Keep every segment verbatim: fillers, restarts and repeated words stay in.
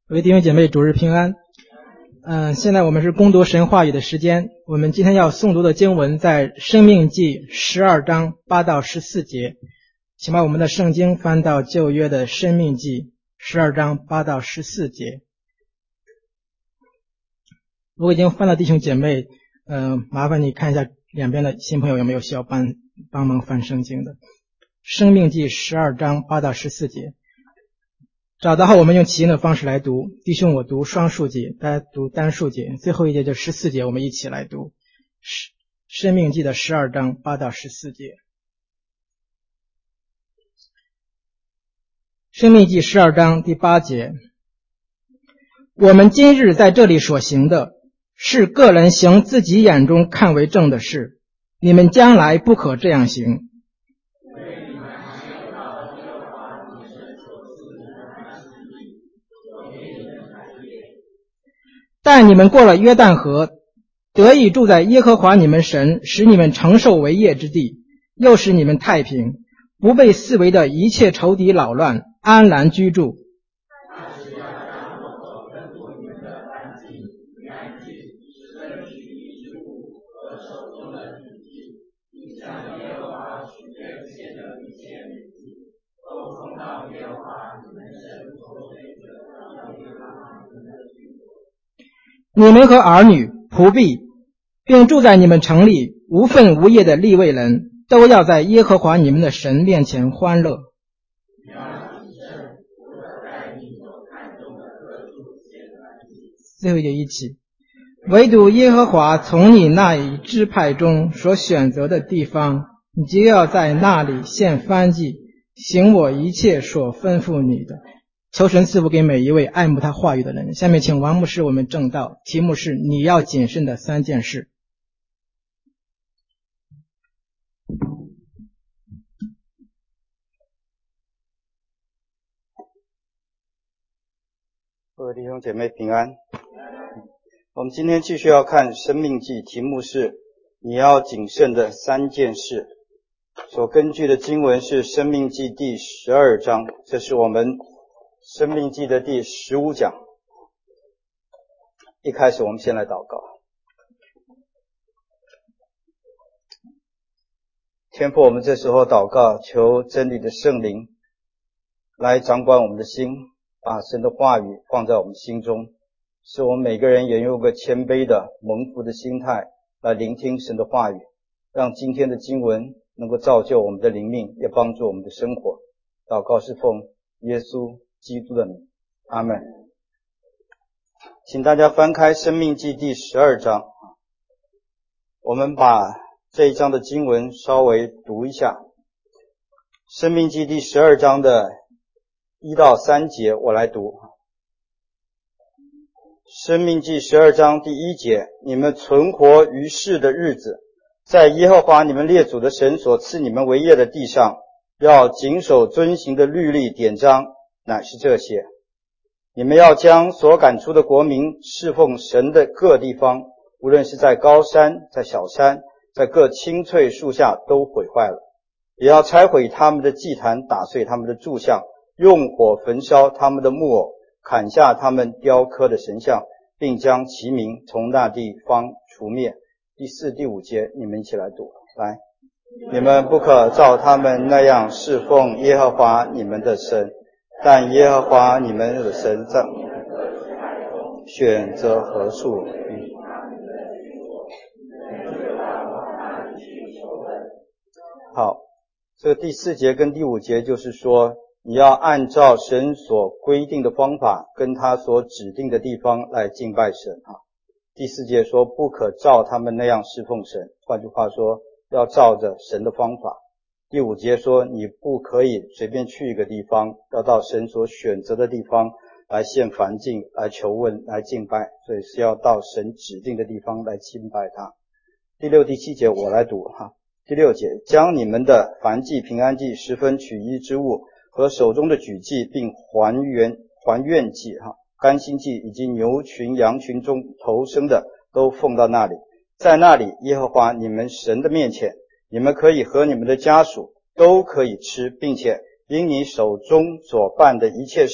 各位弟兄姐妹，主日平安。嗯、呃，现在我们是攻读神话语的时间。我们今天要诵读的经文在申命记十二章八到十四节。请把我们的圣经翻到旧约的申命记十二章八到十四节。如果已经翻到弟兄姐妹，嗯、呃，麻烦你看一下两边的新朋友有没有需要帮帮忙翻圣经的。申命记十二章八到十四节。找到后，我们用起音的方式来读。弟兄，我读双数节，大家读单数节。最后一节就十四节，我们一起来读。申命记的十二章八到十四节。申命记十二章第八节。我们今日在这里所行的，是个人行自己眼中看为正的事，你们将来不可这样行。但你们过了约旦河，得以住在耶和华你们神使你们承受为业之地，又使你们太平，不被四围的一切仇敌扰乱，安然居住。你们和儿女、仆婢，并住在你们城里无分无业的利未人，都要在耶和华你们的神面前欢乐。最后一节一起。唯独耶和华从你那一支派中所选择的地方，你就要在那里献燔祭，行我一切所吩咐你的。求神赐福给每一位爱慕他话语的人。下面请王牧师我们正道，题目是你要谨慎的三件事。 各位弟兄姐妹平安。我们今天继续要看申命记，题目是你要谨慎的三件事。所根据的经文是申命记第十二章，这是我们申命记的第十五讲。一开始我们先来祷告。天父，我们这时候祷告，求真理的圣灵来掌管我们的心，把神的话语放在我们心中，使我们每个人也用个谦卑的蒙福的心态来聆听神的话语，让今天的经文能够造就我们的灵命，也帮助我们的生活。祷告是奉耶稣基督的名，阿们。请大家翻开申命记第十二章，我们把这一章的经文稍微读一下。申命记第十二章的一到三节我来读。申命记十二章第一节，你们存活于世的日子，在耶和华你们列祖的神所赐你们为业的地上，要谨守遵行的律例典章，乃是这些。你们要将所赶出的国民侍奉神的各地方，无论是在高山，在小山，在各青翠树下，都毁坏了。也要拆毁他们的祭坛，打碎他们的柱像，用火焚烧他们的木偶，砍下他们雕刻的神像，并将其名从那地方除灭。第四、第五节你们一起来读。来，你们不可照他们那样侍奉耶和华你们的神，但耶和华你们的神在选择何处。好，这个第四节跟第五节就是说，你要按照神所规定的方法，跟他所指定的地方来敬拜神啊。第四节说不可照他们那样侍奉神，换句话说，要照着神的方法。第五节说你不可以随便去一个地方，要到神所选择的地方来献燔祭，来求问，来敬拜，所以是要到神指定的地方来敬拜他。第六、第七节我来读哈。第六节，将你们的燔祭、平安祭、十分取一之物和手中的举祭，并还原还愿祭哈、甘心祭以及牛群、羊群中头生的，都奉到那里。在那里，耶和华你们神的面前，你们可以和你们的家属都可以吃，并且因你手中所办的一切事，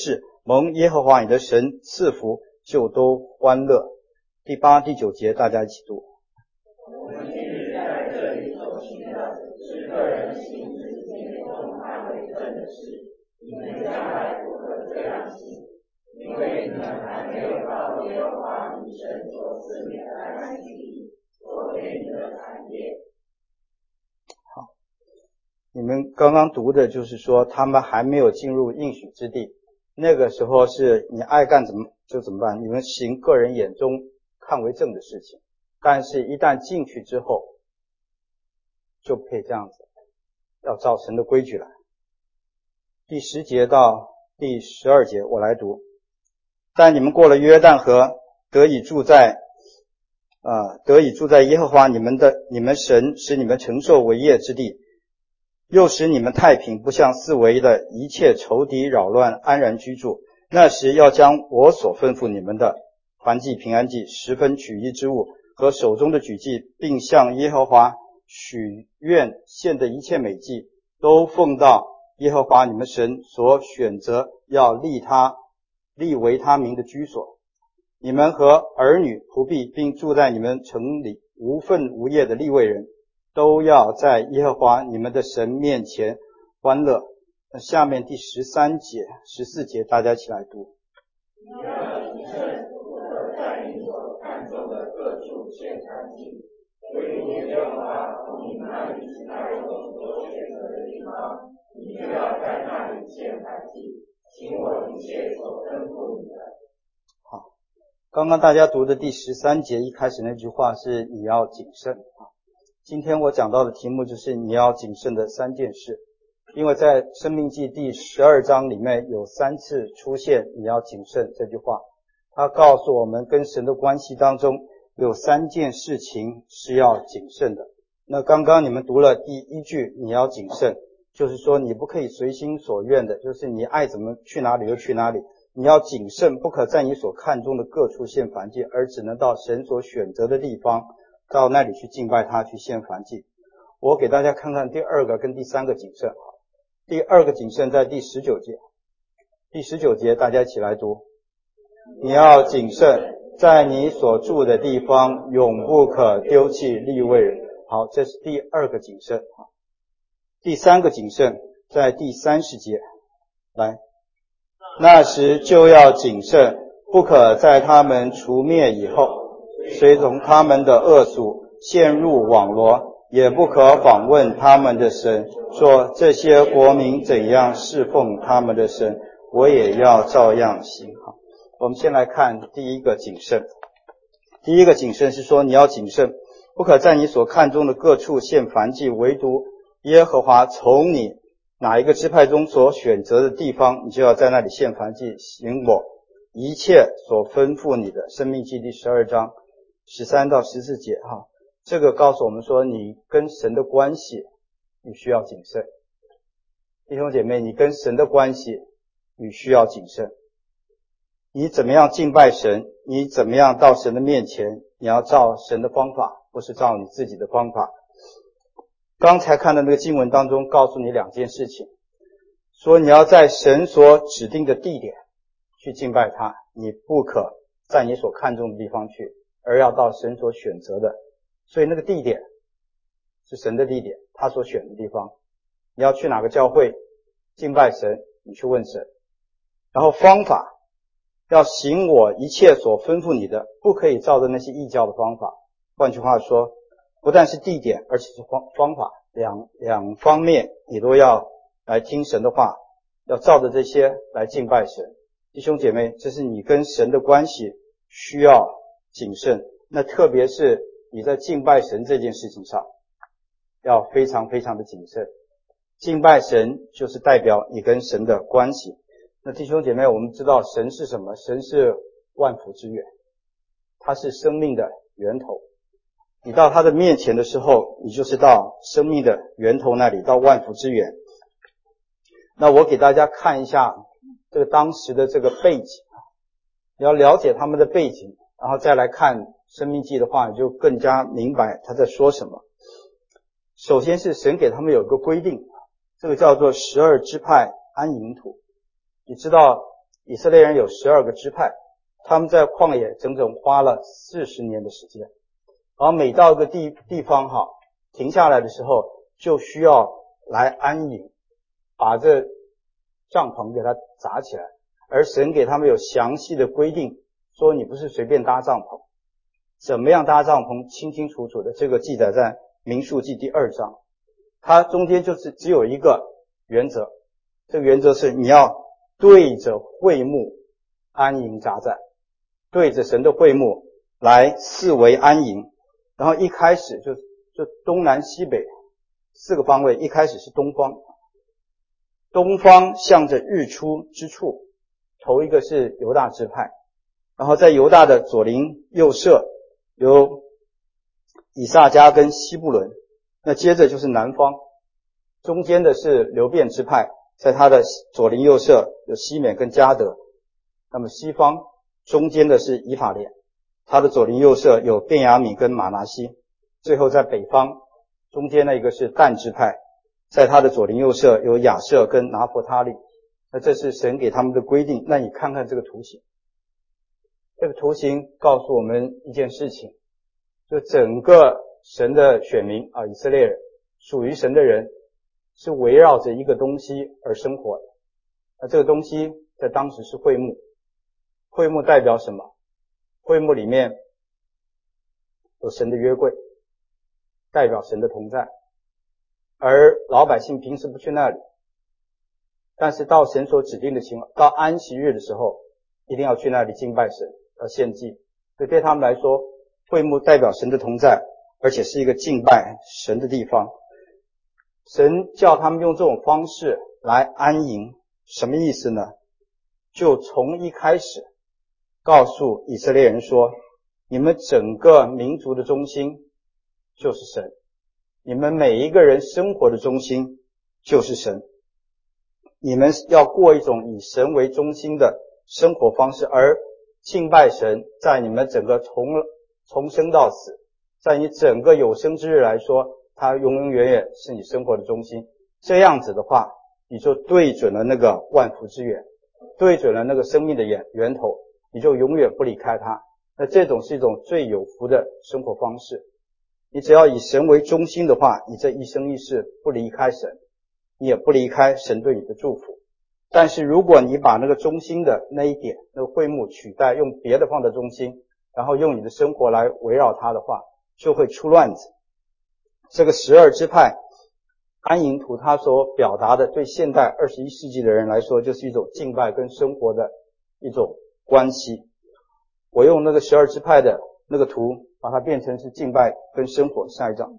蒙耶和华你的神赐福，就都欢乐。第八、第九节大家一起读。 我们今日在这里所行的，是个人行之间中看为正的事，你们将来不可这样行，因为你们还没有到耶和华你神所赐你的安息地，所给你的产业。 好，你们刚刚读的就是说，他们还没有进入应许之地，那个时候是你爱干怎么就怎么办，你们行个人眼中看为正的事情。但是一旦进去之后，就不可以这样子，要照神的规矩来。第十节到第十二节我来读。但你们过了约旦河，得以住在呃，得以住在耶和华你们的你们神使你们承受为业之地，又使你们太平，不向四围的一切仇敌扰乱，安然居住。那时要将我所吩咐你们的燔祭、平安祭、十分取一之物和手中的举祭，并向耶和华许愿献的一切美祭，都奉到耶和华你们神所选择要立他立为他名的居所。你们和儿女仆婢，并住在你们城里无分无业的利未人，都要在耶和华你们的神面前欢乐。那下面第十三节、十四节大家一起来读。 你要谨慎，不可在你所看中的各处献燔祭，唯独耶和华从你那里支派中所选择的地方，你就要在那里献燔祭，行我一切所吩咐你的。 好，刚刚大家读的第十三节一开始那句话是你要谨慎。今天我讲到的题目就是你要谨慎的三件事。因为在申命记第十二章里面有三次出现你要谨慎这句话，它告诉我们跟神的关系当中有三件事情是要谨慎的。那刚刚你们读了第一句你要谨慎，就是说你不可以随心所愿的，就是你爱怎么去哪里就去哪里，你要谨慎，不可在你所看中的各处献燔祭，而只能到神所选择的地方，到那里去敬拜他，去献燔祭。我给大家看看第二个跟第三个谨慎。第二个谨慎在第十九节，第十九节大家一起来读。你要谨慎，在你所住的地方永不可丢弃利未人。好，这是第二个谨慎。第三个谨慎在第三十节，来，那时就要谨慎，不可在他们除灭以后，随从他们的恶俗，陷入网罗，也不可访问他们的神，说这些国民怎样侍奉他们的神，我也要照样行。好，我们先来看第一个谨慎。第一个谨慎是说你要谨慎，不可在你所看中的各处献燔祭，唯独耶和华从你哪一个支派中所选择的地方，你就要在那里献燔祭，行我一切所吩咐你的。申命记第十二章十三到十四节哈。这个告诉我们说，你跟神的关系你需要谨慎。弟兄姐妹，你跟神的关系你需要谨慎。你怎么样敬拜神，你怎么样到神的面前，你要照神的方法，不是照你自己的方法。刚才看的那个经文当中告诉你两件事情，说你要在神所指定的地点去敬拜他，你不可在你所看重的地方去，而要到神所选择的。所以那个地点是神的地点，他所选的地方。你要去哪个教会敬拜神，你去问神。然后方法要行我一切所吩咐你的，不可以照着那些异教的方法。换句话说，不但是地点，而且是方方法，两两方面你都要来听神的话，要照着这些来敬拜神。弟兄姐妹，这是你跟神的关系需要谨慎。那特别是你在敬拜神这件事情上要非常非常的谨慎。敬拜神就是代表你跟神的关系。那弟兄姐妹，我们知道神是什么？神是万福之源，他是生命的源头。你到他的面前的时候，你就是到生命的源头那里，到万福之源。那我给大家看一下这个当时的这个背景，你要了解他们的背景，然后再来看申命记的话，你就更加明白他在说什么。首先是神给他们有一个规定，这个叫做十二支派安营土。你知道以色列人有十二个支派，他们在旷野整整花了四十年的时间，然后每到一个地地方哈，停下来的时候就需要来安营，把这帐篷给它扎起来，而神给他们有详细的规定，说你不是随便搭帐篷，怎么样搭帐篷清清楚楚的，这个记载在民数记第二章。它中间就是只有一个原则，这个原则是你要对着会幕安营扎寨，对着神的会幕来四围安营。然后一开始就就东南西北四个方位，一开始是东方，东方向着日出之处，头一个是犹大支派，然后在犹大的左邻右舍有以萨迦跟西布伦，那接着就是南方，中间的是流便支派，在他的左邻右舍有西缅跟迦得，那么西方中间的是以法莲，他的左邻右舍有便雅悯跟马拿西，最后在北方中间那一个是但支派，在他的左邻右舍有亚设跟拿弗他利。那这是神给他们的规定。那你看看这个图形，这个图形告诉我们一件事情，就整个神的选民啊，以色列人，属于神的人是围绕着一个东西而生活的。那这个东西在当时是会幕，会幕代表什么？会幕里面有神的约柜，代表神的同在，而老百姓平时不去那里，但是到神所指定的情况，到安息日的时候一定要去那里敬拜神，要献祭。所以对他们来说，会幕代表神的同在，而且是一个敬拜神的地方。神叫他们用这种方式来安营，什么意思呢？就从一开始告诉以色列人说，你们整个民族的中心就是神，你们每一个人生活的中心就是神，你们要过一种以神为中心的生活方式，而敬拜神在你们整个从从生到死，在你整个有生之日来说，它永永远远是你生活的中心。这样子的话，你就对准了那个万福之源，对准了那个生命的源源头，你就永远不离开它。那这种是一种最有福的生活方式。你只要以神为中心的话，你这一生一世不离开神，你也不离开神对你的祝福。但是如果你把那个中心的那一点，那个会幕取代，用别的放在中心，然后用你的生活来围绕它的话，就会出乱子。这个十二支派安营图，它所表达的对现代二十一世纪的人来说，就是一种敬拜跟生活的一种关系。我用那个十二支派的那个图把它变成是敬拜跟生活。下一张，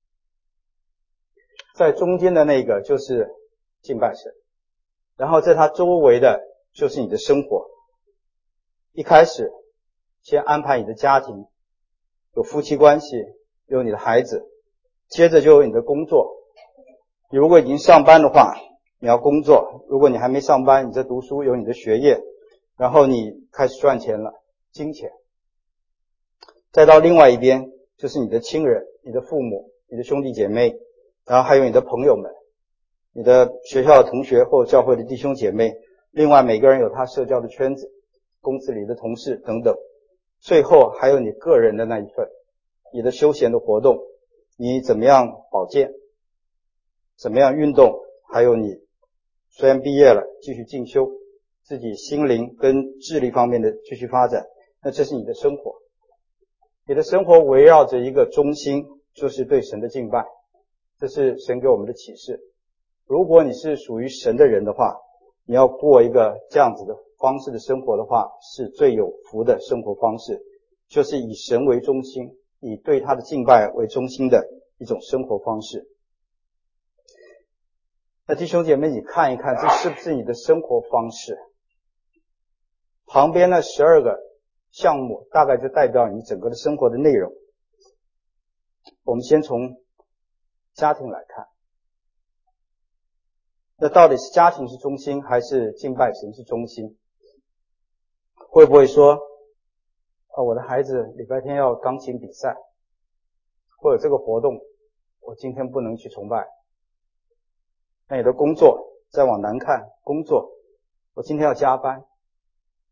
在中间的那个就是敬拜神，然后在它周围的就是你的生活。一开始先安排你的家庭，有夫妻关系，有你的孩子，接着就有你的工作。你如果已经上班的话，你要工作；如果你还没上班，你在读书，有你的学业，然后你开始赚钱了，金钱。再到另外一边就是你的亲人，你的父母，你的兄弟姐妹，然后还有你的朋友们，你的学校的同学或教会的弟兄姐妹，另外每个人有他社交的圈子，公司里的同事等等。最后还有你个人的那一份，你的休闲的活动，你怎么样保健，怎么样运动，还有你虽然毕业了继续进修，自己心灵跟智力方面的继续发展，那这是你的生活。你的生活围绕着一个中心，就是对神的敬拜，这是神给我们的启示。如果你是属于神的人的话，你要过一个这样子的方式的生活的话，是最有福的生活方式，就是以神为中心，以对他的敬拜为中心的一种生活方式。那弟兄姐妹，你看一看，这是不是你的生活方式？旁边那十二个项目大概就代表你整个的生活的内容。我们先从家庭来看，那到底是家庭是中心，还是敬拜神是中心？会不会说，哦，我的孩子礼拜天要钢琴比赛，或者这个活动，我今天不能去崇拜。那你的工作，再往南看，工作，我今天要加班，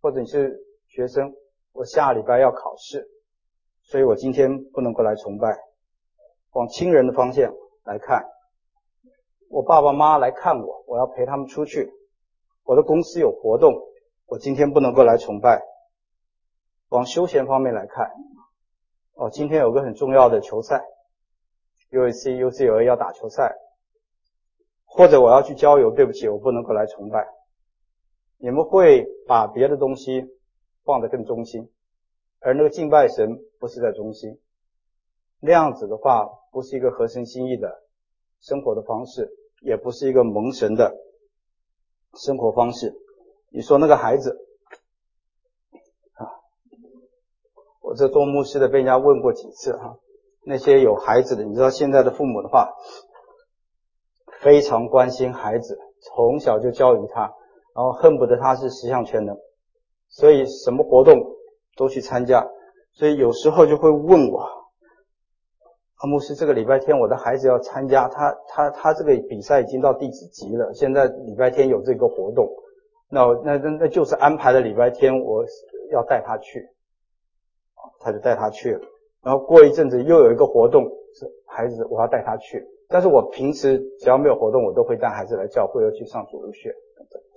或者你是学生，我下礼拜要考试，所以我今天不能够来崇拜。往亲人的方向来看，我爸爸妈妈来看我，我要陪他们出去，我的公司有活动，我今天不能够来崇拜。往休闲方面来看，哦，今天有个很重要的球赛 ，U A C U C L A 要打球赛，或者我要去郊游，对不起，我不能够来崇拜。你们会把别的东西放得更中心，而那个敬拜神不是在中心。那样子的话，不是一个合神心意的生活的方式，也不是一个蒙神的生活方式。你说那个孩子啊，我这做牧师的被人家问过几次哈、啊，那些有孩子的，你知道现在的父母的话，非常关心孩子，从小就教育他，然后恨不得他是十项全能，所以什么活动都去参加，所以有时候就会问我，啊，牧师，这个礼拜天我的孩子要参加，他他他这个比赛已经到第几级了？现在礼拜天有这个活动，那那那那就是安排的礼拜天，我要带他去，他就带他去了。然后过一阵子又有一个活动，是孩子我要带他去，但是我平时只要没有活动，我都会带孩子来教会，要去上主日学等等。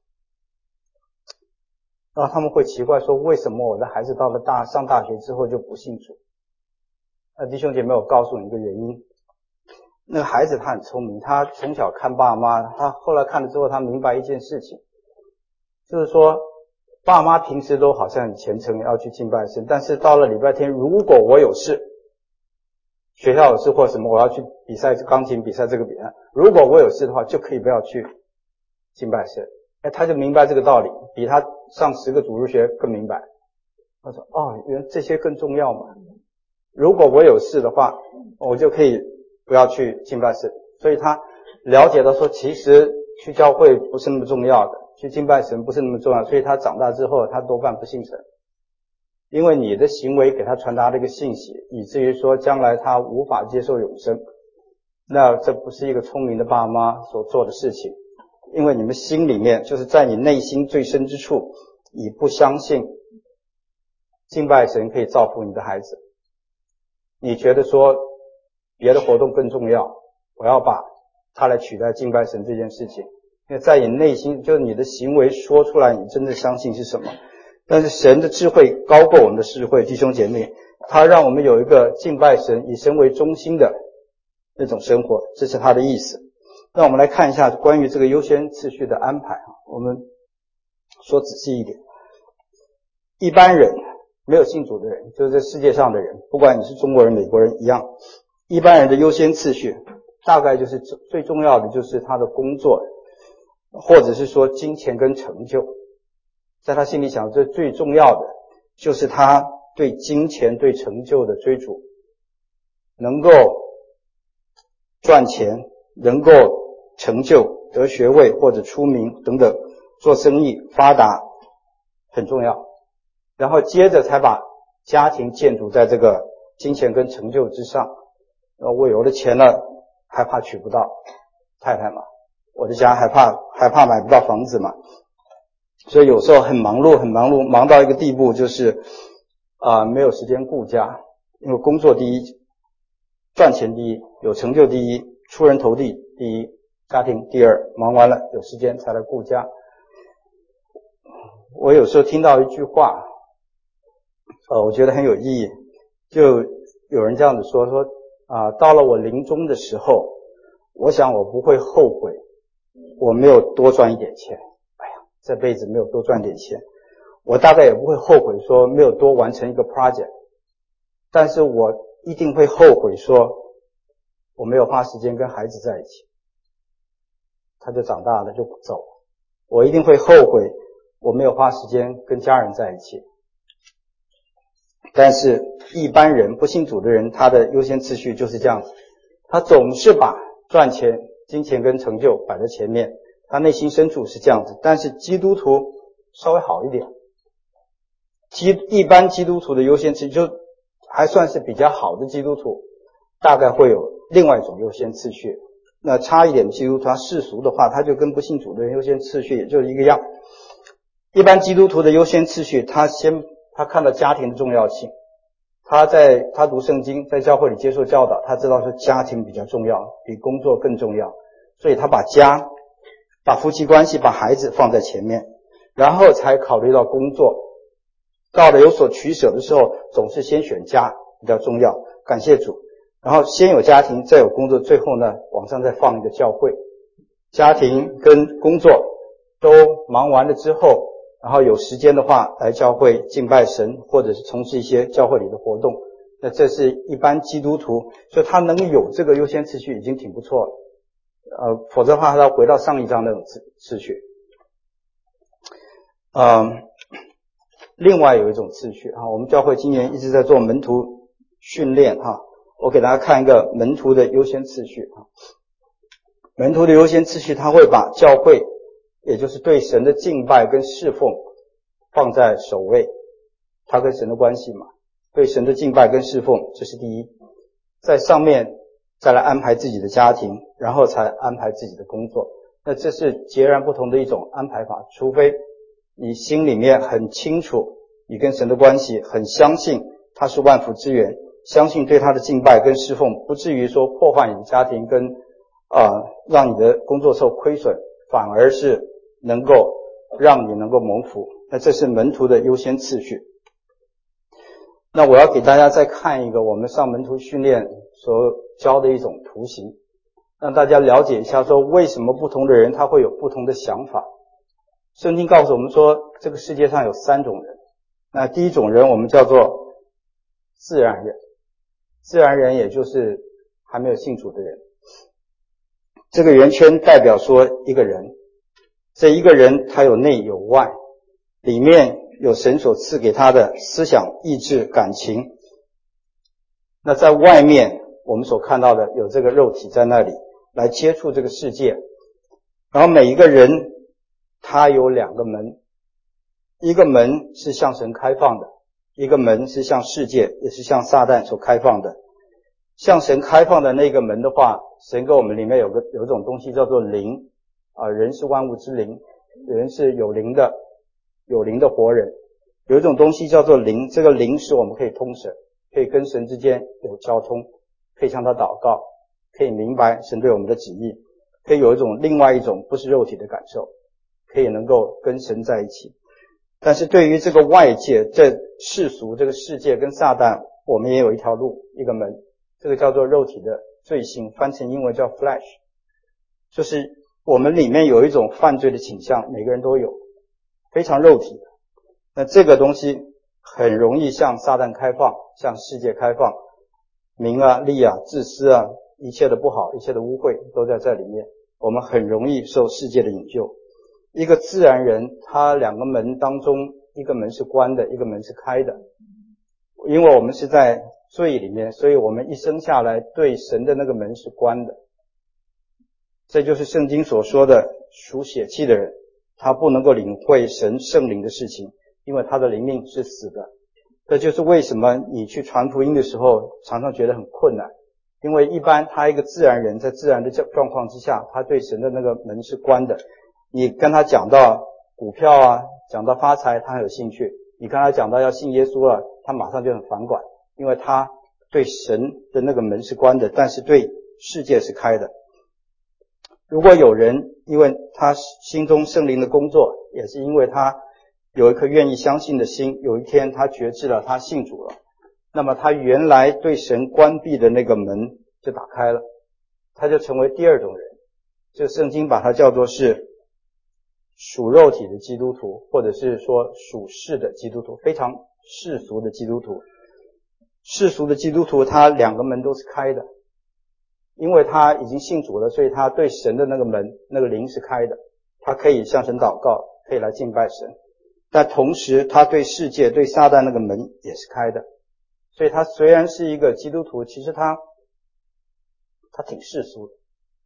然后他们会奇怪说，为什么我的孩子到了大上大学之后就不信主？那弟兄姐妹，我告诉你一个原因，那个孩子他很聪明，他从小看爸妈，他后来看了之后，他明白一件事情，就是说爸妈平时都好像很虔诚要去敬拜神，但是到了礼拜天，如果我有事，学校有事或什么，我要去比赛钢琴比赛这个比赛，如果我有事的话，就可以不要去敬拜神。哎，他就明白这个道理，比他上十个主日学更明白。他说，哦，原来这些更重要嘛。如果我有事的话，我就可以不要去敬拜神。所以他了解到说，其实去教会不是那么重要的，去敬拜神不是那么重要，所以他长大之后他多半不信神。因为你的行为给他传达了一个信息，以至于说将来他无法接受永生。那这不是一个聪明的爸妈所做的事情，因为你们心里面就是在你内心最深之处，你不相信敬拜神可以造福你的孩子。你觉得说别的活动更重要，我要把它来取代敬拜神这件事情，因为在你内心，就是你的行为说出来你真的相信是什么。但是神的智慧高过我们的智慧，弟兄姐妹，他让我们有一个敬拜神以神为中心的那种生活，这是他的意思。那我们来看一下关于这个优先次序的安排，我们说仔细一点。一般人没有信主的人，就是这世界上的人，不管你是中国人美国人一样，一般人的优先次序大概就是最重要的就是他的工作，或者是说金钱跟成就。在他心里想，这最重要的就是他对金钱对成就的追逐，能够赚钱，能够成就得学位或者出名等等，做生意发达很重要。然后接着才把家庭建筑在这个金钱跟成就之上。呃，我有了钱了，害怕娶不到太太嘛，我的家害怕害怕买不到房子嘛，所以有时候很忙碌很忙碌，忙到一个地步就是啊、呃、没有时间顾家，因为工作第一，赚钱第一，有成就第一，出人头地第一，家庭第二，忙完了有时间才来顾家。我有时候听到一句话，呃，我觉得很有意义，就有人这样子说说啊、呃，到了我临终的时候，我想我不会后悔我没有多赚一点钱。哎呀，这辈子没有多赚点钱，我大概也不会后悔说没有多完成一个 project， 但是我一定会后悔说我没有花时间跟孩子在一起，他就长大了就走，我一定会后悔我没有花时间跟家人在一起。但是一般人不信主的人，他的优先次序就是这样子，他总是把赚钱金钱跟成就摆在前面，他内心深处是这样子。但是基督徒稍微好一点，基一般基督徒的优先次序就还算是比较好的基督徒，大概会有另外一种优先次序。那差一点基督徒他世俗的话，他就跟不信主的人优先次序也就是一个样。 一般基督徒的优先次序，他先他看到家庭的重要性，他在他读圣经，在教会里接受教导，他知道是家庭比较重要，比工作更重要，所以他把家、把夫妻关系、把孩子放在前面，然后才考虑到工作。到了有所取舍的时候，总是先选家比较重要，感谢主。然后先有家庭，再有工作，最后呢，往上再放一个教会。家庭跟工作都忙完了之后，然后有时间的话来教会敬拜神，或者是从事一些教会里的活动。那这是一般基督徒，所以他能有这个优先次序已经挺不错了。呃，否则的话他要回到上一章那种次次序。嗯，另外有一种次序啊，我们教会今年一直在做门徒训练哈，我给大家看一个门徒的优先次序啊。门徒的优先次序，他会把教会，也就是对神的敬拜跟侍奉放在首位，他跟神的关系嘛，对神的敬拜跟侍奉，这是第一。在上面再来安排自己的家庭，然后才安排自己的工作。那这是截然不同的一种安排法，除非你心里面很清楚你跟神的关系，很相信他是万福之源，相信对他的敬拜跟侍奉不至于说破坏你的家庭跟啊、呃，让你的工作受亏损，反而是能够让你能够蒙福。那这是门徒的优先次序。那我要给大家再看一个我们上门徒训练所教的一种图形，让大家了解一下说为什么不同的人他会有不同的想法。圣经告诉我们说，这个世界上有三种人。那第一种人我们叫做自然人，自然人也就是还没有信主的人。这个圆圈代表说一个人，这一个人他有内有外，里面有神所赐给他的思想、意志、感情。那在外面我们所看到的有这个肉体在那里来接触这个世界。然后每一个人他有两个门，一个门是向神开放的，一个门是向世界，也是向撒旦所开放的。向神开放的那个门的话，神给我们里面有个有一种东西叫做灵啊，人是万物之灵，人是有灵的，有灵的活人。有一种东西叫做灵，这个灵使我们可以通神，可以跟神之间有交通，可以向他祷告，可以明白神对我们的旨意，可以有一种另外一种不是肉体的感受，可以能够跟神在一起。但是对于这个外界，这世俗这个世界跟撒旦，我们也有一条路，一个门，这个叫做肉体的罪性，翻成英文叫 flesh， 就是我们里面有一种犯罪的倾向，每个人都有，非常肉体的。那这个东西很容易向撒旦开放，向世界开放，名啊、利啊、自私啊，一切的不好，一切的污秽都在这里面，我们很容易受世界的引诱。一个自然人，他两个门当中，一个门是关的，一个门是开的。因为我们是在罪里面，所以我们一生下来对神的那个门是关的。这就是圣经所说的属血气的人，他不能够领会神圣灵的事情，因为他的灵命是死的。这就是为什么你去传福音的时候常常觉得很困难，因为一般他一个自然人在自然的状况之下，他对神的那个门是关的。你跟他讲到股票啊，讲到发财，他很有兴趣，你跟他讲到要信耶稣了，他马上就很反感，因为他对神的那个门是关的，但是对世界是开的。如果有人因为他心中圣灵的工作，也是因为他有一颗愿意相信的心，有一天他觉知了，他信主了，那么他原来对神关闭的那个门就打开了，他就成为第二种人。这个圣经把它叫做是属肉体的基督徒，或者是说属世的基督徒，非常世俗的基督徒。世俗的基督徒他两个门都是开的，因为他已经信主了，所以他对神的那个门，那个灵是开的，他可以向神祷告，可以来敬拜神。但同时他对世界，对撒旦那个门也是开的。所以他虽然是一个基督徒，其实他他挺世俗的，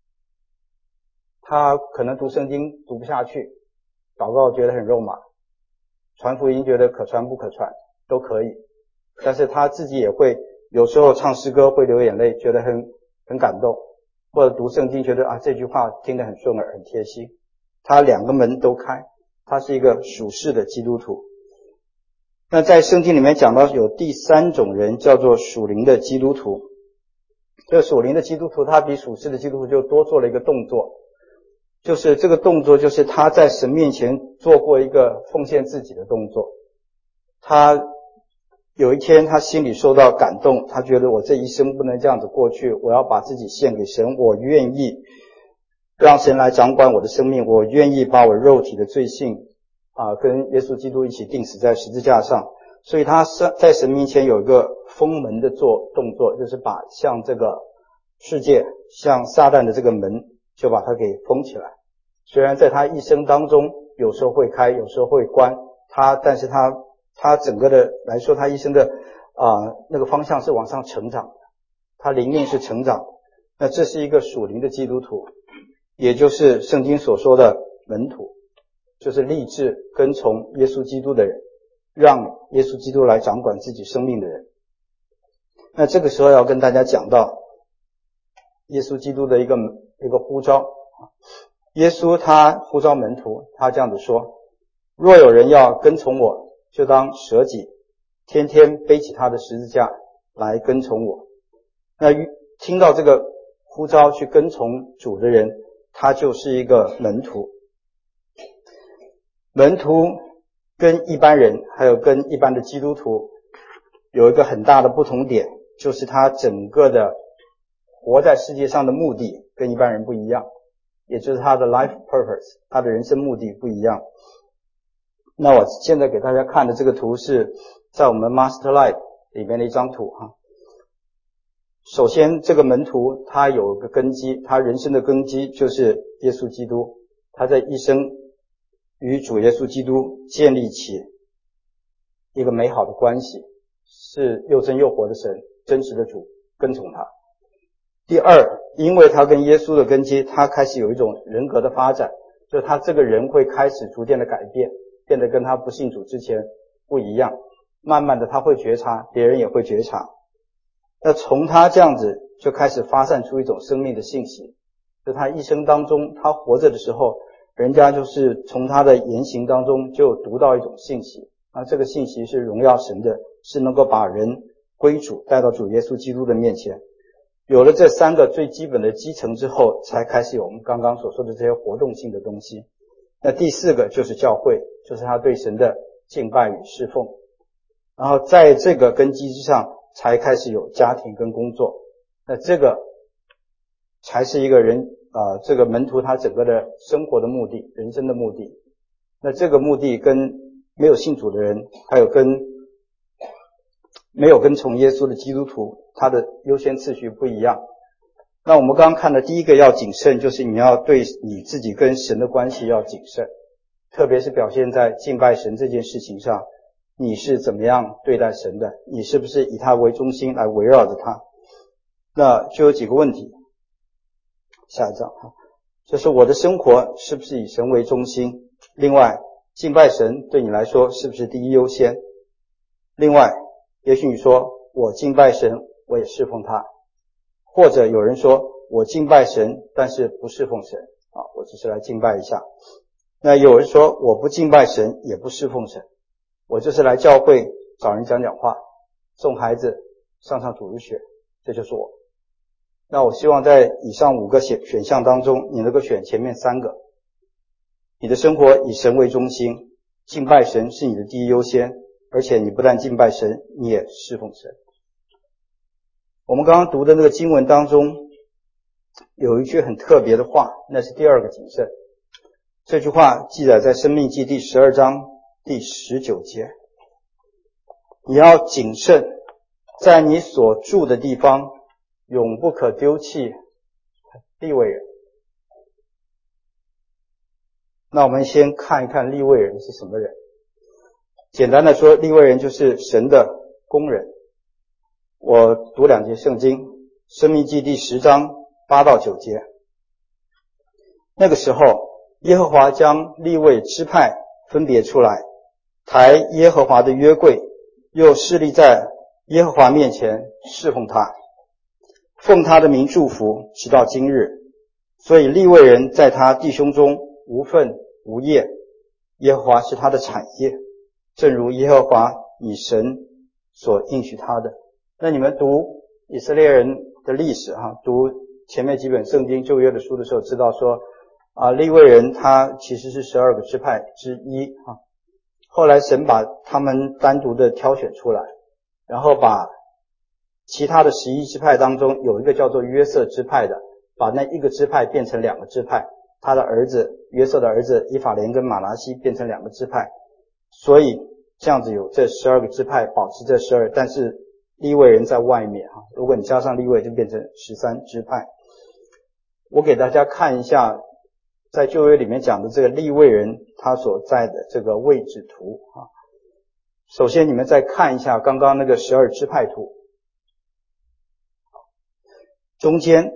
他可能读圣经读不下去，祷告觉得很肉麻，传福音觉得可传不可传都可以，但是他自己也会有时候唱诗歌会流眼泪，觉得很很感动，或者读圣经觉得啊这句话听得很顺耳很贴心。他两个门都开， 他是一个属世的基督徒。那在圣经里面讲到有第三种人叫做属灵的基督徒。这个属灵的基督徒他比属世的基督徒就多做了一个动作，就是这个动作就是他在神面前做过一个奉献自己的动作。他有一天他心里受到感动，他觉得我这一生不能这样子过去，我要把自己献给神，我愿意让神来掌管我的生命，我愿意把我肉体的罪性啊，跟耶稣基督一起钉死在十字架上。所以他在神面前有一个封门的做动作，就是把像这个世界像撒旦的这个门就把它给封起来。虽然在他一生当中有时候会开有时候会关，他但是他他整个的来说他一生的啊、呃、那个方向是往上成长的，他灵命是成长的。那这是一个属灵的基督徒，也就是圣经所说的门徒，就是立志跟从耶稣基督的人，让耶稣基督来掌管自己生命的人。那这个时候要跟大家讲到耶稣基督的一个一个呼召。耶稣他呼召门徒，他这样子说，若有人要跟从我，就当舍己，天天背起他的十字架来跟从我。那听到这个呼召去跟从主的人，他就是一个门徒。门徒跟一般人还有跟一般的基督徒有一个很大的不同点，就是他整个的活在世界上的目的跟一般人不一样，也就是他的 life purpose， 他的人生目的不一样。那我现在给大家看的这个图是在我们 Master Life 里面的一张图哈。首先这个门徒他有个根基，他人生的根基就是耶稣基督，他在一生与主耶稣基督建立起一个美好的关系，是又真又活的神，真实的主，跟从他。第二，因为他跟耶稣的根基，他开始有一种人格的发展，就是他这个人会开始逐渐的改变，变得跟他不信主之前不一样，慢慢的他会觉察，别人也会觉察。那从他这样子就开始发散出一种生命的信息，就他一生当中他活着的时候，人家就是从他的言行当中就读到一种信息，那这个信息是荣耀神的，是能够把人归主带到主耶稣基督的面前。有了这三个最基本的基层之后，才开始有我们刚刚所说的这些活动性的东西。那第四个就是教会，就是他对神的敬拜与侍奉。然后在这个根基之上才开始有家庭跟工作。那这个才是一个人啊、呃，这个门徒他整个的生活的目的，人生的目的。那这个目的跟没有信主的人，还有跟没有跟从耶稣的基督徒，他的优先次序不一样。那我们刚刚看的第一个要谨慎，就是你要对你自己跟神的关系要谨慎，特别是表现在敬拜神这件事情上，你是怎么样对待神的，你是不是以他为中心来围绕着他。那就有几个问题，下一章就是我的生活是不是以神为中心，另外敬拜神对你来说是不是第一优先，另外也许你说我敬拜神我也侍奉他，或者有人说我敬拜神但是不侍奉神啊，我只是来敬拜一下。那有人说我不敬拜神也不侍奉神，我就是来教会找人讲讲话，送孩子上上主日学，这就是我。那我希望在以上五个选选项当中，你能够选前面三个。你的生活以神为中心，敬拜神是你的第一优先，而且你不但敬拜神，你也侍奉神。我们刚刚读的那个经文当中有一句很特别的话，那是第二个谨慎。这句话记载在申命记第十二章第十九节，你要谨慎，在你所住的地方永不可丢弃利未人。那我们先看一看利未人是什么人。简单的说，利未人就是神的工人。我读两节圣经，申命记第十章八到九节。那个时候，耶和华将利未支派分别出来，抬耶和华的约柜，又侍立在耶和华面前侍奉他，奉他的名祝福，直到今日。所以利未人在他弟兄中无分无业， 耶和华是他的产业，正如耶和华你神所应许他的。那你们读以色列人的历史哈，读前面几本圣经旧约的书的时候，知道说啊，利未人他其实是十二个支派之一啊。后来神把他们单独的挑选出来，然后把其他的十一支派当中有一个叫做约瑟支派的，把那一个支派变成两个支派，他的儿子约瑟的儿子以法莲跟马拿西变成两个支派，所以这样子有这十二个支派保持这十二，但是利未人在外面哈，如果你加上利未就变成十三支派。我给大家看一下在旧约里面讲的这个利未人他所在的这个位置图啊。首先你们再看一下刚刚那个十二支派图，中间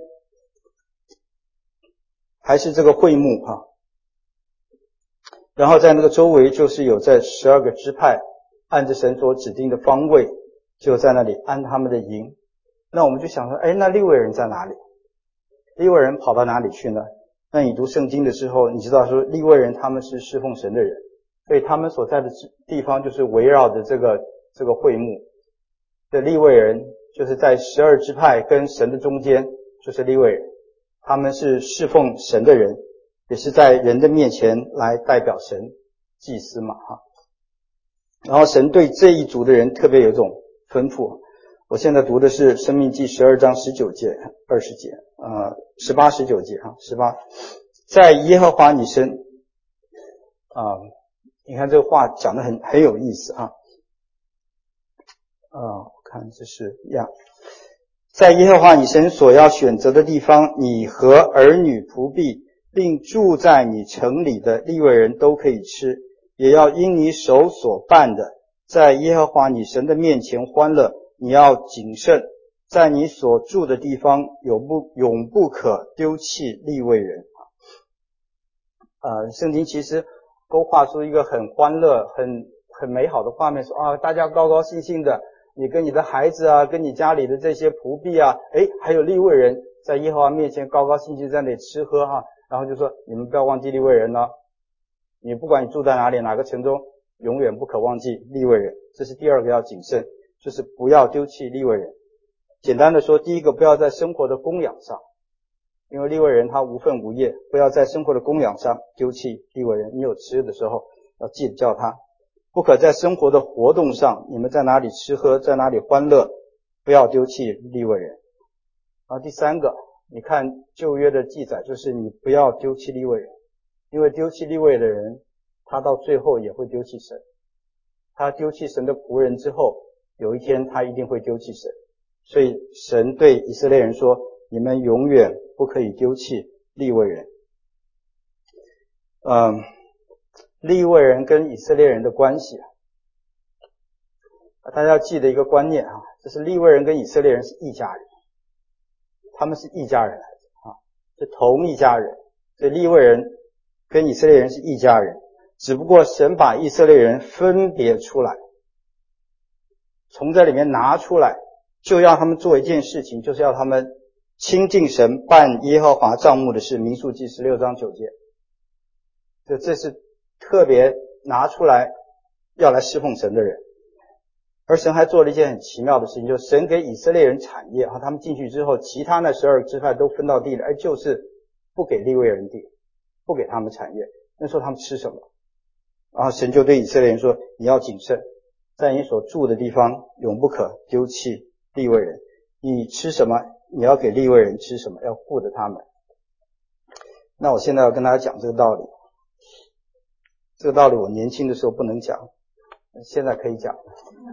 还是这个会幕哈，然后在那个周围就是有这十二个支派按着神所指定的方位就在那里安他们的营。那我们就想说，哎，那利未人在哪里？利未人跑到哪里去呢？那你读圣经的时候，你知道说利未人他们是侍奉神的人，所以他们所在的地方就是围绕着这个这个会幕。这利未人就是在十二支派跟神的中间，就是利未人，他们是侍奉神的人，也是在人的面前来代表神祭司嘛哈。然后神对这一族的人特别有一种吩咐。我现在读的是申命记十二章十九节二十节呃十八十九节哈十八，在耶和华你神啊、呃，你看这个话讲得很很有意思啊。啊、呃，我看这是呀，在耶和华你神所要选择的地方，你和儿女仆婢并住在你城里的利未人都可以吃，也要因你手所办的，在耶和华你神的面前欢乐。你要谨慎，在你所住的地方永不永不可丢弃利未人。呃，圣经其实勾画出一个很欢乐、很很美好的画面，说啊，大家高高兴兴的，你跟你的孩子啊，跟你家里的这些仆婢啊，诶，还有利未人，在耶和华面前高高兴兴在那里吃喝哈，然后就说你们不要忘记利未人了，你不管你住在哪里哪个城中，永远不可忘记利未人。这是第二个要谨慎。就是不要丢弃利未人。简单的说，第一个不要在生活的供养上，因为利未人他无分无业，不要在生活的供养上丢弃利未人。你有吃的时候要记得叫他，不可在生活的活动上，你们在哪里吃喝，在哪里欢乐，不要丢弃利未人。然后第三个，你看旧约的记载，就是你不要丢弃利未人，因为丢弃利未的人，他到最后也会丢弃神。他丢弃神的仆人之后，有一天他一定会丢弃神，所以神对以色列人说，你们永远不可以丢弃利未人。嗯，利未人跟以色列人的关系大家要记得一个观念啊，就是利未人跟以色列人是一家人，他们是一家人来的啊，是同一家人。所以利未人跟以色列人是一家人，只不过神把以色列人分别出来，从这里面拿出来，就要他们做一件事情，就是要他们亲近神，办耶和华帐幕的事。民数记十六章九节，这这是特别拿出来要来侍奉神的人。而神还做了一件很奇妙的事情，就是神给以色列人产业，他们进去之后，其他那十二个支派都分到地了，而就是不给利未人地，不给他们产业。那时候他们吃什么？然后神就对以色列人说，你要谨慎，在你所住的地方永不可丢弃利未人，你吃什么你要给利未人吃什么，要顾着他们。那我现在要跟大家讲这个道理，这个道理我年轻的时候不能讲，现在可以讲。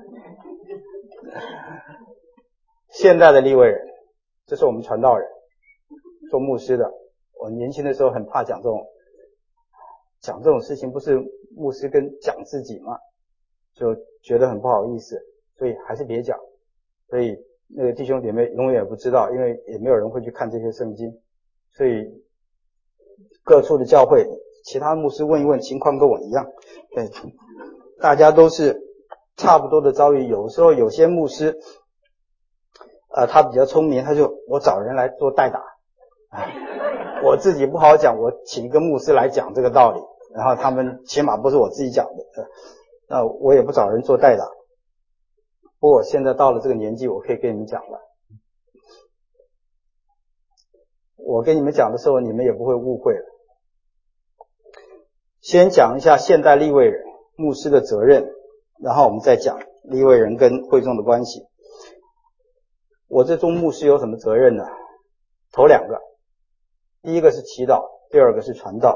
现代的利未人，这是我们传道人做牧师的，我年轻的时候很怕讲这种讲这种事情，不是牧师跟讲自己嘛，就觉得很不好意思，所以还是别讲。所以那个弟兄姐妹永远也不知道，因为也没有人会去看这些圣经，所以各处的教会其他牧师问一问情况跟我一样，对，大家都是差不多的遭遇。有时候有些牧师呃，他比较聪明，他就我找人来做代打，我自己不好讲，我请一个牧师来讲这个道理， 然后他们起码不是我自己讲的，那我也不找人做代打。不过我现在到了这个年纪，我可以跟你们讲了。我跟你们讲的时候，你们也不会误会了。先讲一下现代利未人牧师的责任，然后我们再讲利未人跟会众的关系。我这宗牧师有什么责任呢？头两个，第一个是祈祷，第二个是传道。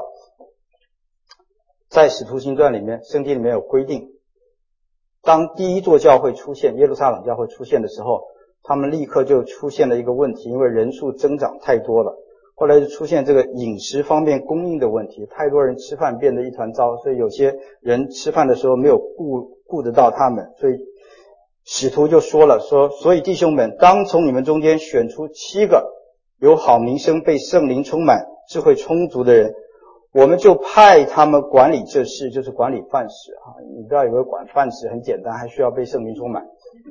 在使徒行传里面，圣经里面有规定，当第一座教会出现，耶路撒冷教会出现的时候，他们立刻就出现了一个问题，因为人数增长太多了，后来就出现这个饮食方面供应的问题，太多人吃饭变得一团糟，所以有些人吃饭的时候没有顾顾得到他们，所以使徒就说了，说所以弟兄们，当从你们中间选出七个有好名声、被圣灵充满、智慧充足的人，我们就派他们管理这事，就是管理饭食啊。你不要以为管饭食很简单，还需要被圣灵充满。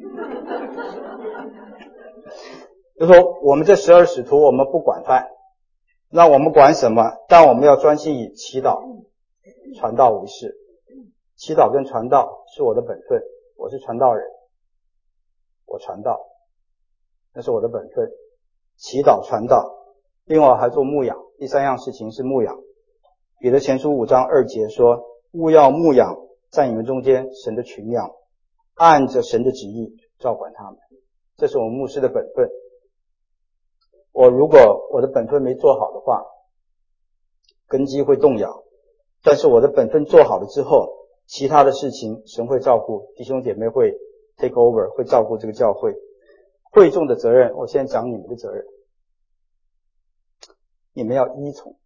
就说我们这十二使徒，我们不管饭，那我们管什么？但我们要专心以祈祷、传道为事。祈祷跟传道是我的本分，我是传道人，我传道，那是我的本分。祈祷、传道，另外还做牧养。第三样事情是牧养。彼得前书五章二节说，务要牧养在你们中间神的群羊，按着神的旨意照管他们。这是我们牧师的本分。我如果我的本分没做好的话，根基会动摇。但是我的本分做好了之后，其他的事情神会照顾，弟兄姐妹会 take over， 会照顾这个教会。会众的责任，我现在讲你们的责任，你们要依从。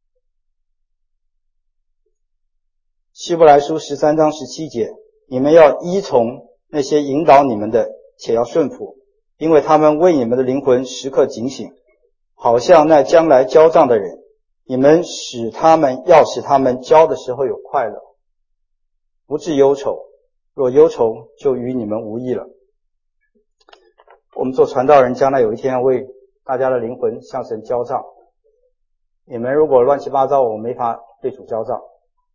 希伯来书十三章十七节，你们要依从那些引导你们的，且要顺服，因为他们为你们的灵魂时刻警醒，好像那将来交账的人，你们使他们要使他们交的时候有快乐，不致忧愁，若忧愁就与你们无益了。我们做传道人，将来有一天要为大家的灵魂向神交账。你们如果乱七八糟，我没法对主交账。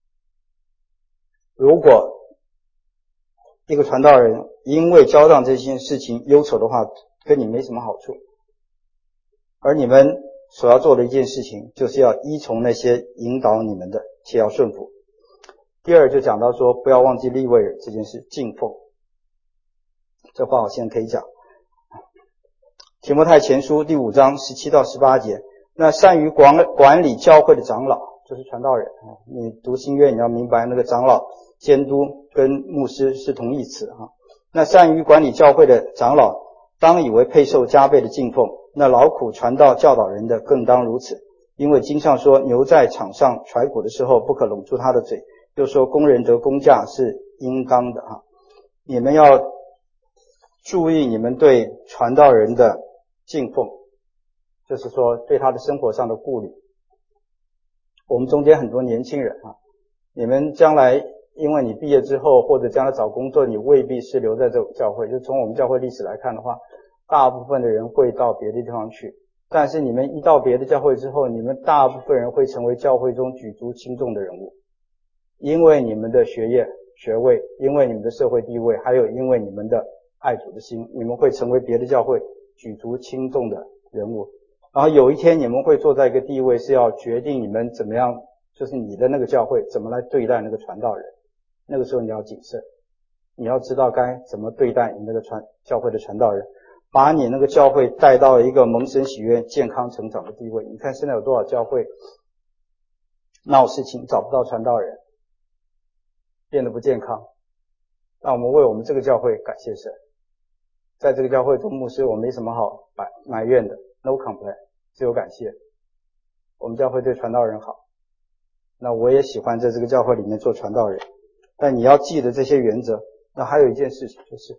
如果一个传道人因为交账这件事情忧愁的话，跟你没什么好处。而你们所要做的一件事情，就是要依从那些引导你们的，且要顺服。第二就讲到说，不要忘记利未人这件事，敬奉。这话我现在可以讲。提摩太前书第五章十七到十八节，那善于管管理教会的长老，就是传道人。你读新约你要明白，那个长老、监督跟牧师是同义词哈。那善于管理教会的长老，当以为配受加倍的敬奉，那劳苦传道教导人的更当如此。因为经上说，牛在场上踹骨的时候，不可拢住他的嘴，又说工人得工价是应当的哈。你们要注意你们对传道人的敬奉，就是说对他的生活上的顾虑。我们中间很多年轻人啊，你们将来因为你毕业之后或者将来找工作，你未必是留在这个教会。就从我们教会历史来看的话，大部分的人会到别的地方去，但是你们一到别的教会之后，你们大部分人会成为教会中举足轻重的人物，因为你们的学业学位，因为你们的社会地位，还有因为你们的爱主的心，你们会成为别的教会举足轻重的人物。然后有一天你们会坐在一个地位，是要决定你们怎么样，就是你的那个教会怎么来对待那个传道人。那个时候你要谨慎，你要知道该怎么对待你那个传教会的传道人，把你那个教会带到一个蒙神喜悦、健康成长的地位。你看现在有多少教会闹事情，找不到传道人，变得不健康。那我们为我们这个教会感谢神。在这个教会做牧师，我没什么好埋怨的， no complaint， 只有感谢。我们教会对传道人好，那我也喜欢在这个教会里面做传道人。但你要记得这些原则。那还有一件事情，就是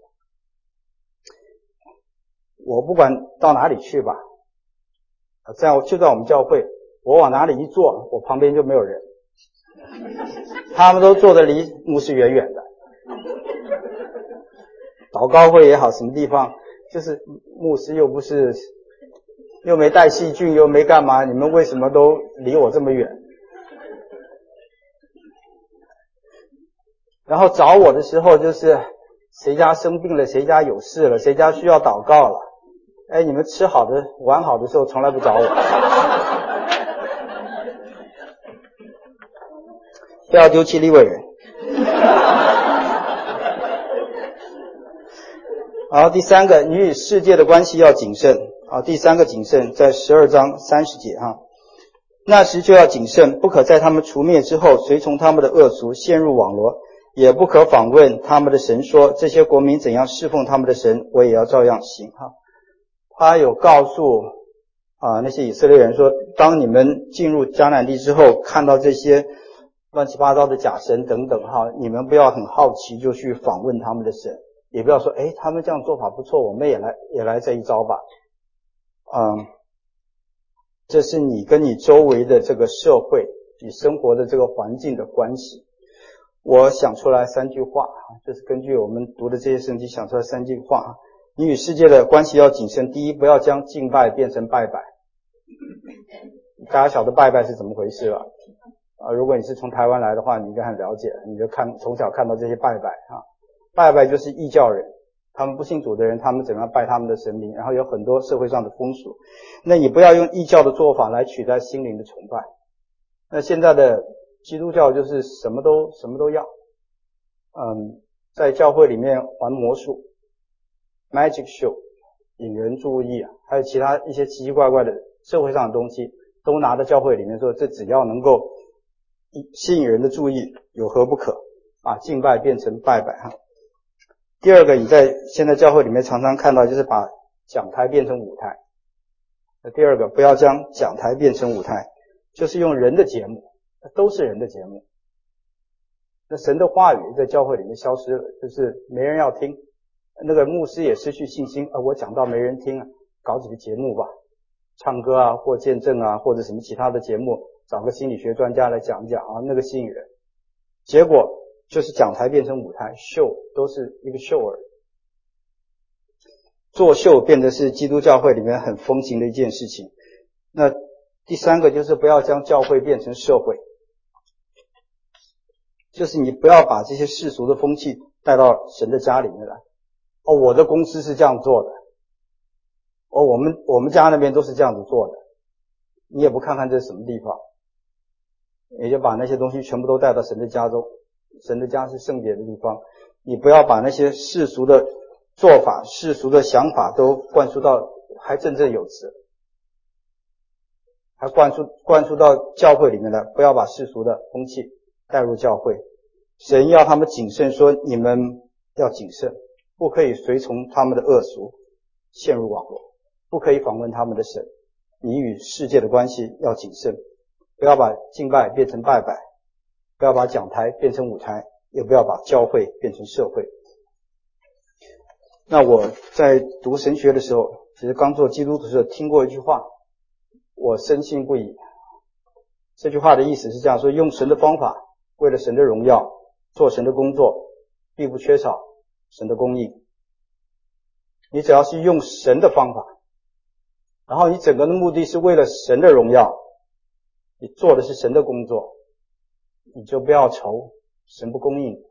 我不管到哪里去吧，在就在我们教会，我往哪里一坐，我旁边就没有人，他们都坐得离牧师远远的。祷告会也好，什么地方，就是牧师又不是，又没带细菌，又没干嘛，你们为什么都离我这么远？ 然后找我的时候就是谁家生病了，谁家有事了，谁家需要祷告了。哎，你们吃好的玩好的时候从来不找我。不要丢弃利未人。好，第三个，你与世界的关系要谨慎。好，第三个谨慎在十二章三十节哈。那时就要谨慎，不可在他们除灭之后随从他们的恶俗，陷入网罗，也不可访问他们的神说，这些国民怎样侍奉他们的神，我也要照样行哈。他有告诉啊那些以色列人说，当你们进入迦南地之后，看到这些乱七八糟的假神等等哈，你们不要很好奇就去访问他们的神，也不要说诶他们这样做法不错，我们也来也来这一招吧。嗯，这是你跟你周围的这个社会，你生活的这个环境的关系。我想出来三句话，就是根据我们读的这些圣经想出来三句话。你与世界的关系要谨慎。第一，不要将敬拜变成拜拜。大家晓得拜拜是怎么回事了啊？如果你是从台湾来的话，你应该很了解，你就看从小看到这些拜拜啊，拜拜就是异教人，他们不信主的人，他们怎么样拜他们的神明，然后有很多社会上的风俗。那你不要用异教的做法来取代心灵的崇拜。那现在的基督教就是什么都什么都要，嗯，在教会里面玩魔术 ，magic show， 引人注意啊，还有其他一些奇奇怪怪的社会上的东西，都拿到教会里面说，这只要能够吸引人的注意，有何不可？把敬拜变成拜拜哈。第二个，你在现在教会里面常常看到，就是把讲台变成舞台。那第二个，不要将讲台变成舞台，就是用人的节目，都是人的节目。那神的话语在教会里面消失了，就是没人要听，那个牧师也失去信心啊，我讲到没人听啊，搞几个节目吧，唱歌啊，或见证啊，或者什么其他的节目，找个心理学专家来讲一讲啊，那个吸引人。结果就是讲台变成舞台，秀都是一个秀而已。作秀变得是基督教会里面很风行的一件事情。那第三个就是不要将教会变成社会，就是你不要把这些世俗的风气带到神的家里面来。哦，我的公司是这样做的，哦，我们我们家那边都是这样子做的，你也不看看这是什么地方，也就把那些东西全部都带到神的家中。神的家是圣洁的地方，你不要把那些世俗的做法、世俗的想法都灌输到，还振振有词，还灌输灌输到教会里面来，不要把世俗的风气带入教会。神要他们谨慎，说你们要谨慎，不可以随从他们的恶俗，陷入网络，不可以访问他们的神。你与世界的关系要谨慎，不要把敬拜变成拜拜，不要把讲台变成舞台，也不要把教会变成社会。那我在读神学的时候，其实刚做基督徒的时候听过一句话，我深信不疑。这句话的意思是这样说，用神的方法，为了神的荣耀，做神的工作，必不缺少神的供应。你只要是用神的方法，然后你整个的目的是为了神的荣耀，你做的是神的工作，你就不要愁神不供应。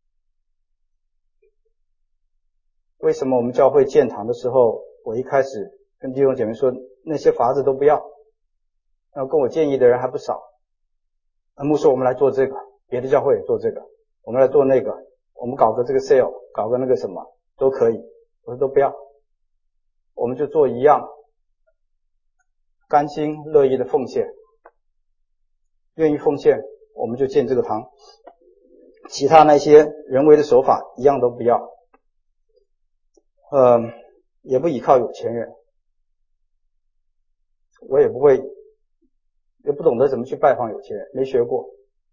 为什么我们教会建堂的时候，我一开始跟弟兄姐妹说那些法子都不要，然后跟我建议的人还不少。牧师，我们来做这个，别的教会也做这个，我们来做那个，我们搞个这个 sale， 搞个那个什么都可以。我说都不要，我们就做一样，甘心乐意的奉献，愿意奉献我们就建这个堂，其他那些人为的手法一样都不要。呃，也不依靠有钱人，我也不会，也不懂得怎么去拜访有钱人，没学过，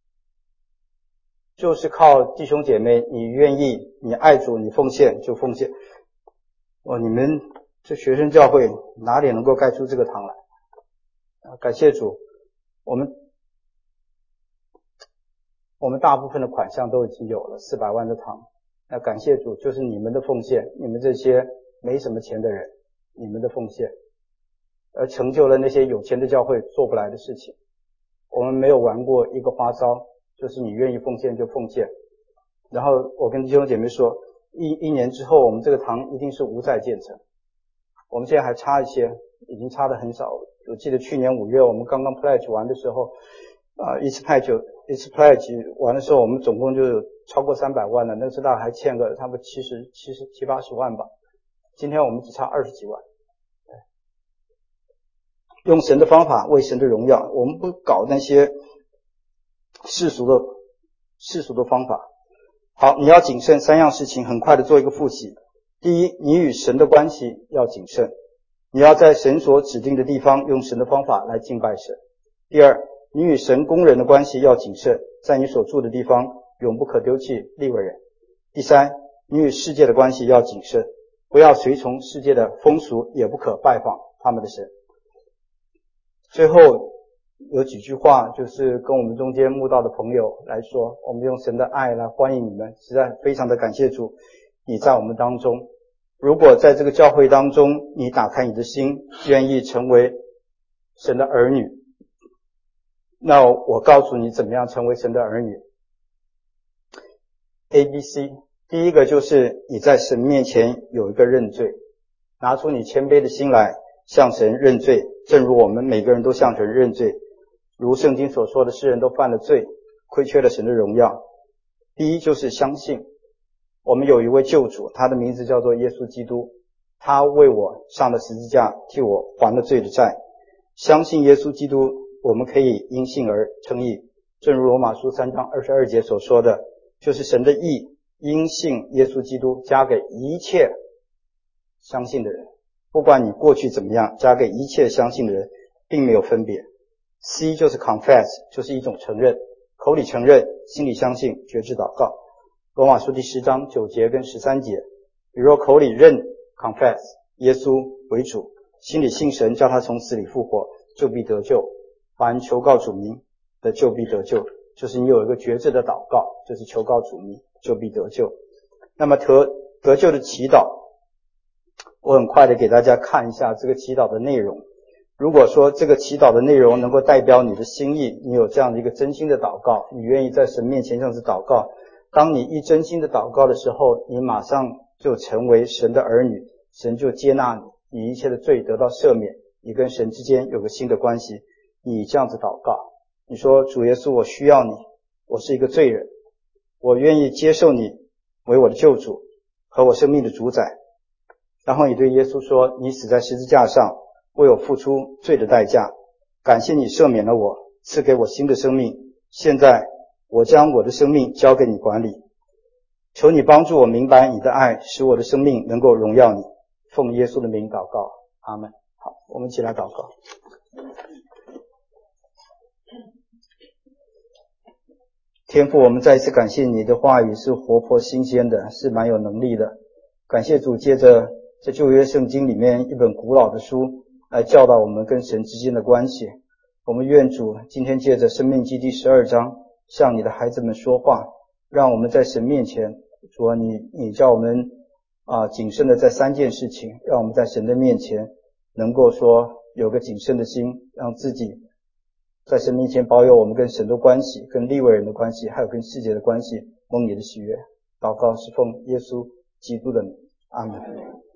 就是靠弟兄姐妹，你愿意，你爱主，你奉献就奉献。哦，你们这学生教会哪里能够盖出这个堂来？啊，感谢主，我们我们大部分的款项都已经有了，四百万的堂。那感谢主，就是你们的奉献，你们这些没什么钱的人，你们的奉献，而成就了那些有钱的教会做不来的事情。我们没有玩过一个花招，就是你愿意奉献就奉献。 然后我跟弟兄姐妹说，一一年之后我们这个堂一定是无债建成。我们现在还差一些，已经差的很少。我记得去年五月我们刚刚 pledge 完的时候，啊、呃，一次 pledge 一次 pledge 完的时候，我们总共就有超过三百万了。那时候大概还欠个差不多七十七十七八十万吧。今天我们只差二十几万。用神的方法为神的荣耀，我们不搞那些世俗的世俗的方法。好，你要谨慎三样事情，很快的做一个复习。第一，你与神的关系要谨慎，你要在神所指定的地方用神的方法来敬拜神。第二，你与神工人的关系要谨慎，在你所住的地方永不可丢弃利未人。第三，你与世界的关系要谨慎，不要随从世界的风俗，也不可拜访他们的神。最后有几句话，就是跟我们中间慕道的朋友来说，我们用神的爱来欢迎你们，实在非常的感谢主，你在我们当中。如果在这个教会当中，你打开你的心，愿意成为神的儿女，那我告诉你怎么样成为神的儿女。A B C， 第一个就是你在神面前有一个认罪，拿出你谦卑的心来向神认罪，正如我们每个人都向神认罪，如圣经所说的，世人都犯了罪，亏缺了神的荣耀。第一就是相信我们有一位救主，他的名字叫做耶稣基督，他为我上了十字架，替我还了罪的债。相信耶稣基督，我们可以因信而称义，正如罗马书三章二十二节所说的，就是神的义因信耶稣基督加给一切相信的人，不管你过去怎么样，加给一切相信的人并没有分别。 C 就是 confess， 就是一种承认，口里承认，心里相信，决志祷告。罗马书第十章九节跟十三节，你若口里认 confess 耶稣为主，心里信神叫他从死里复活，就必得救。凡求告主名的就必得救，就是你有一个决志的祷告，就是求告主名就必得救。那么得得救的祈祷，我很快的给大家看一下这个祈祷的内容。如果说这个祈祷的内容能够代表你的心意，你有这样的一个真心的祷告，你愿意在神面前这样子祷告，当你一真心的祷告的时候，你马上就成为神的儿女，神就接纳你，你一切的罪得到赦免，你跟神之间有个新的关系。你这样子祷告，你说主耶稣，我需要你，我是一个罪人，我愿意接受你为我的救主和我生命的主宰。然后你对耶稣说，你死在十字架上为我付出罪的代价，感谢你赦免了我，赐给我新的生命，现在我将我的生命交给你管理，求你帮助我明白你的爱，使我的生命能够荣耀你。奉耶稣的名祷告，阿们。好，我们一起来祷告。天父，我们再一次感谢你的话语是活泼新鲜的，是蛮有能力的。感谢主，借着这旧约圣经里面一本古老的书来教导我们跟神之间的关系。我们愿主今天借着申命记第十二章向你的孩子们说话，让我们在神面前，主啊，你你叫我们啊谨慎的在三件事情，让我们在神的面前能够说有个谨慎的心，让自己在神面前保有我们跟神的关系，跟利未人的关系，还有跟世界的关系，蒙你的喜悦。祷告是奉耶稣基督的名，阿们。